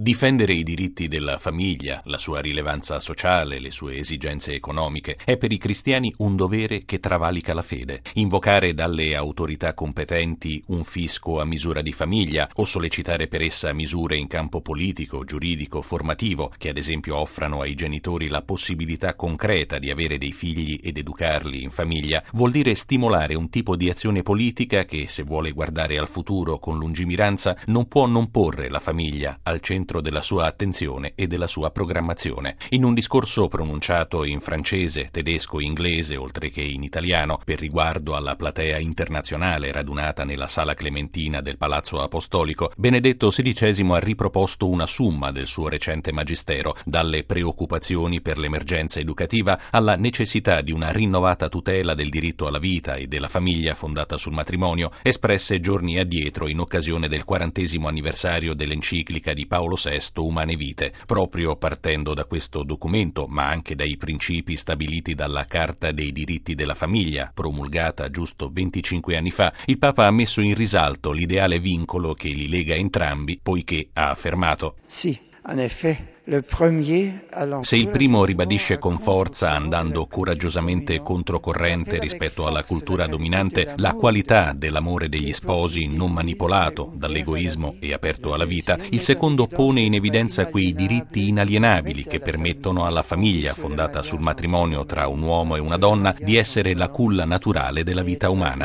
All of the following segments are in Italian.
Difendere i diritti della famiglia, la sua rilevanza sociale, le sue esigenze economiche, è per i cristiani un dovere che travalica la fede. Invocare dalle autorità competenti un fisco a misura di famiglia o sollecitare per essa misure in campo politico, giuridico, formativo, che ad esempio offrano ai genitori la possibilità concreta di avere dei figli ed educarli in famiglia, vuol dire stimolare un tipo di azione politica che, se vuole guardare al futuro con lungimiranza, non può non porre la famiglia al centro della sua attenzione e della sua programmazione. In un discorso pronunciato in francese, tedesco e inglese, oltre che in italiano, per riguardo alla platea internazionale radunata nella Sala Clementina del Palazzo Apostolico, Benedetto XVI ha riproposto una summa del suo recente magistero, dalle preoccupazioni per l'emergenza educativa alla necessità di una rinnovata tutela del diritto alla vita e della famiglia fondata sul matrimonio, espresse giorni addietro in occasione del 40° anniversario dell'enciclica di Paolo VI Humanae Vitae. Proprio partendo da questo documento, ma anche dai principi stabiliti dalla Carta dei diritti della famiglia, promulgata giusto 25 anni fa, il Papa ha messo in risalto l'ideale vincolo che li lega entrambi, poiché ha affermato: Sì, in effetti. Se il primo ribadisce con forza, andando coraggiosamente controcorrente rispetto alla cultura dominante, la qualità dell'amore degli sposi non manipolato dall'egoismo e aperto alla vita, il secondo pone in evidenza quei diritti inalienabili che permettono alla famiglia, fondata sul matrimonio tra un uomo e una donna, di essere la culla naturale della vita umana.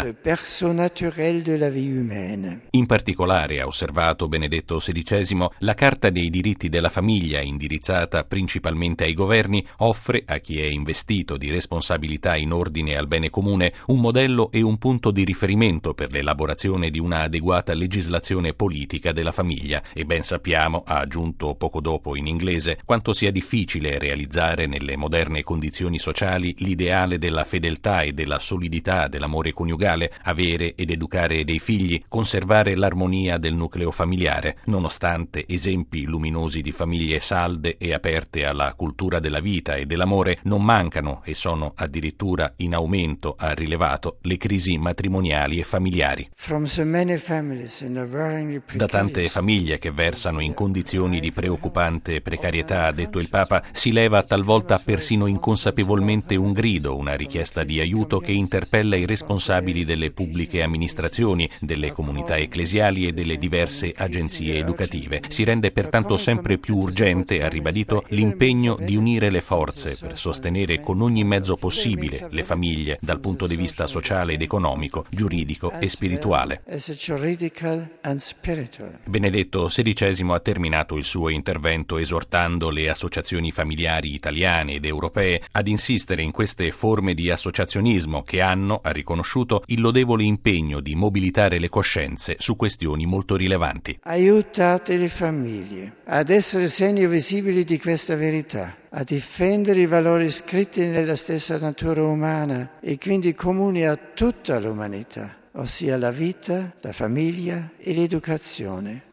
In particolare, ha osservato Benedetto XVI, la Carta dei diritti della famiglia, indirizzata principalmente ai governi, offre a chi è investito di responsabilità in ordine al bene comune un modello e un punto di riferimento per l'elaborazione di una adeguata legislazione politica della famiglia. E ben sappiamo, ha aggiunto poco dopo in inglese, quanto sia difficile realizzare nelle moderne condizioni sociali l'ideale della fedeltà e della solidità dell'amore coniugale, avere ed educare dei figli, conservare l'armonia del nucleo familiare, nonostante esempi luminosi di famiglie salde e aperte alla cultura della vita e dell'amore, non mancano e sono addirittura in aumento, ha rilevato, le crisi matrimoniali e familiari. Da tante famiglie che versano in condizioni di preoccupante precarietà, ha detto il Papa, si leva talvolta persino inconsapevolmente un grido, una richiesta di aiuto che interpella i responsabili delle pubbliche amministrazioni, delle comunità ecclesiali e delle diverse agenzie educative. Si rende pertanto sempre più urgente, ha ribadito, l'impegno di unire le forze per sostenere con ogni mezzo possibile le famiglie dal punto di vista sociale ed economico, giuridico e spirituale. Benedetto XVI ha terminato il suo intervento esortando le associazioni familiari italiane ed europee ad insistere in queste forme di associazionismo che hanno, ha riconosciuto, il lodevole impegno di mobilitare le coscienze su questioni molto rilevanti. Aiutate le famiglie ad essere segno visibili di questa verità, a difendere i valori scritti nella stessa natura umana e quindi comuni a tutta l'umanità, ossia la vita, la famiglia e l'educazione.